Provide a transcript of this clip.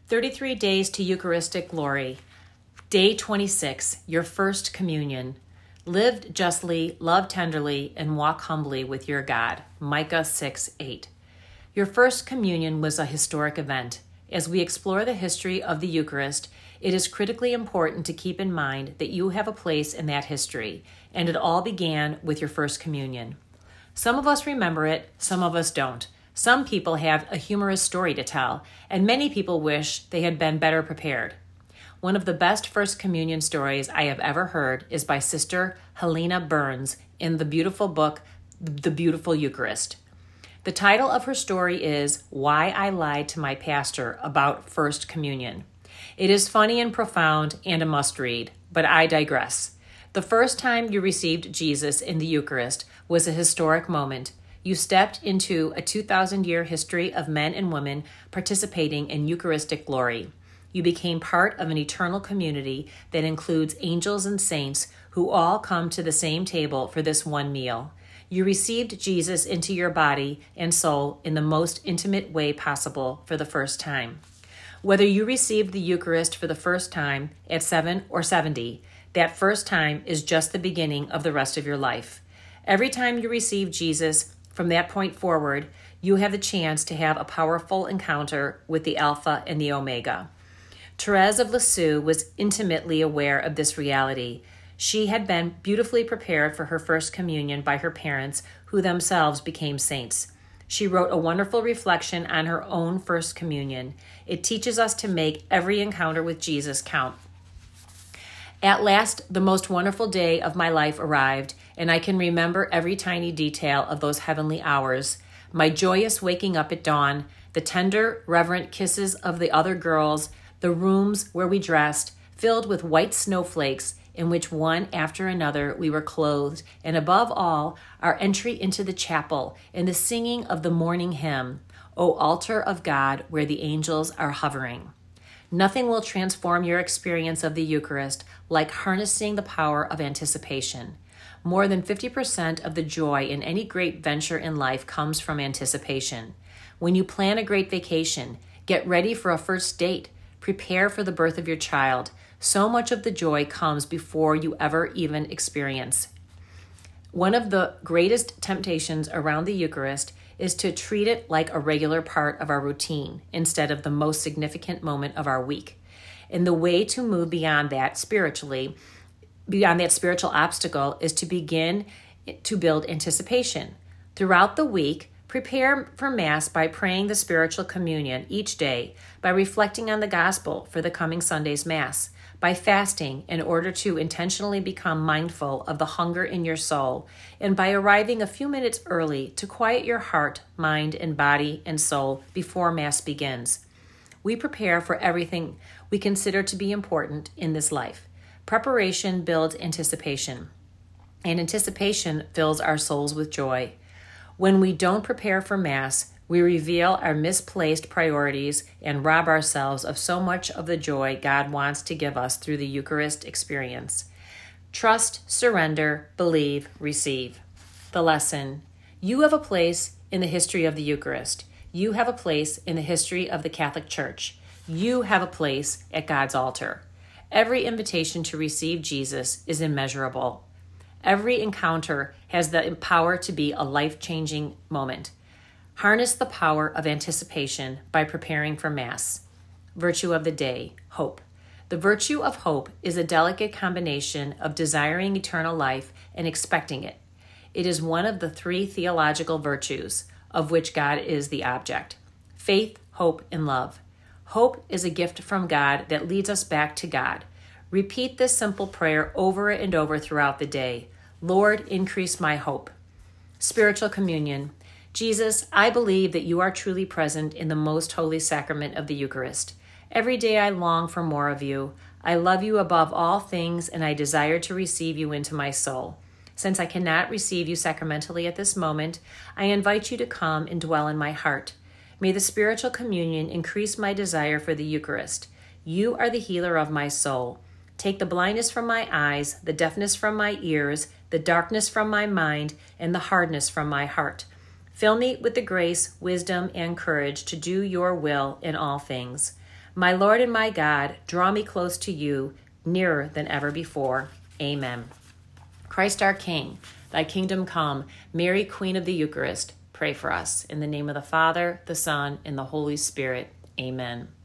33 Days to Eucharistic Glory. Day 26, your first communion. Live justly, love tenderly, and walk humbly with your God. Micah 6:8. Your first communion was a historic event. As we explore the history of the Eucharist, it is critically important to keep in mind that you have a place in that history, and it all began with your first communion. Some of us remember it, some of us don't. Some people have a humorous story to tell, and many people wish they had been better prepared. One of the best First Communion stories I have ever heard is by Sister Helena Burns in the beautiful book, The Beautiful Eucharist. The title of her story is Why I Lied to My Pastor About First Communion. It is funny and profound and a must-read, but I digress. The first time you received Jesus in the Eucharist was a historic moment. You stepped into a 2,000-year history of men and women participating in Eucharistic glory. You became part of an eternal community that includes angels and saints who all come to the same table for this one meal. You received Jesus into your body and soul in the most intimate way possible for the first time. Whether you received the Eucharist for the first time at 7 or 70, that first time is just the beginning of the rest of your life. Every time you receive Jesus, from that point forward, you have the chance to have a powerful encounter with the Alpha and the Omega. Therese of Lisieux was intimately aware of this reality. She had been beautifully prepared for her first communion by her parents, who themselves became saints. She wrote a wonderful reflection on her own first communion. It teaches us to make every encounter with Jesus count. At last, the most wonderful day of my life arrived, and I can remember every tiny detail of those heavenly hours. My joyous waking up at dawn, the tender, reverent kisses of the other girls, the rooms where we dressed, filled with white snowflakes, in which one after another we were clothed, and above all, our entry into the chapel and the singing of the morning hymn, O altar of God, where the angels are hovering. Nothing will transform your experience of the Eucharist like harnessing the power of anticipation. More than 50% of the joy in any great venture in life comes from anticipation. When you plan a great vacation, get ready for a first date, prepare for the birth of your child, so much of the joy comes before you ever even experience. One of the greatest temptations around the Eucharist is to treat it like a regular part of our routine instead of the most significant moment of our week. And the way to move beyond that spiritual obstacle is to begin to build anticipation. Throughout the week, prepare for Mass by praying the spiritual communion each day, by reflecting on the gospel for the coming Sunday's Mass, by fasting in order to intentionally become mindful of the hunger in your soul, and by arriving a few minutes early to quiet your heart, mind, and body and soul before Mass begins. We prepare for everything we consider to be important in this life. Preparation builds anticipation, and anticipation fills our souls with joy. When we don't prepare for Mass, we reveal our misplaced priorities and rob ourselves of so much of the joy God wants to give us through the Eucharist experience. Trust, surrender, believe, receive. The lesson: you have a place in the history of the Eucharist. You have a place in the history of the Catholic Church. You have a place at God's altar. Every invitation to receive Jesus is immeasurable. Every encounter has the power to be a life-changing moment. Harness the power of anticipation by preparing for Mass. Virtue of the day, hope. The virtue of hope is a delicate combination of desiring eternal life and expecting it. It is one of the 3 theological virtues, of which God is the object: faith, hope, and love. Hope is a gift from God that leads us back to God. Repeat this simple prayer over and over throughout the day. Lord, increase my hope. Spiritual communion. Jesus, I believe that you are truly present in the most holy sacrament of the Eucharist. Every day I long for more of you. I love you above all things, and I desire to receive you into my soul. Since I cannot receive you sacramentally at this moment, I invite you to come and dwell in my heart. May the spiritual communion increase my desire for the Eucharist. You are the healer of my soul. Take the blindness from my eyes, the deafness from my ears, the darkness from my mind, and the hardness from my heart. Fill me with the grace, wisdom, and courage to do your will in all things. My Lord and my God, draw me close to you, nearer than ever before. Amen. Christ our King, thy kingdom come. Mary, Queen of the Eucharist, pray for us. In the name of the Father, the Son, and the Holy Spirit. Amen.